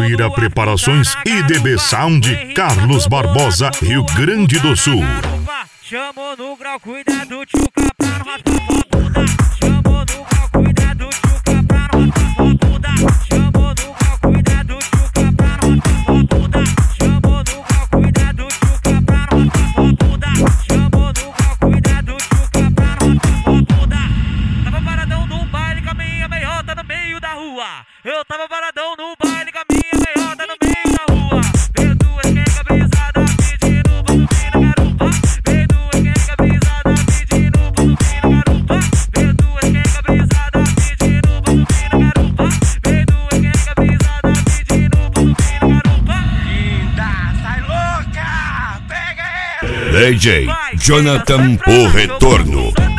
Cajuíra Preparações e DB Sound, Carlos Barbosa, Rio Grande do Sul. Chamou no grau, cuidado, tchuca, pra não raspar a bunda. Chamou no grau, cuidado, tchuca, pra não raspar a bunda. Chamou no grau, cuidado, tchuca, pra não raspar a bunda. Chamou no grau, cuidado, tchuca, pra não raspar a bunda. Chamou no grau, cuidado, tchuca, pra não raspar a bunda. Tava paradão num baile com a minha meiota no meio da rua. Eu tava paradão num baile com a minha meiota no meio da rua. Veio duas quengas brisadas pedindo pra subir na garupa. Veio duas quengas brisadas pedindo pra subir na garupa. Veio duas quengas brisadas pedindo pra subir na garupa. Veio duas quengas brisadas pedindo pra subir na garupa. Linda, sai louca, pega ela. DJ Jonathan, o retorno.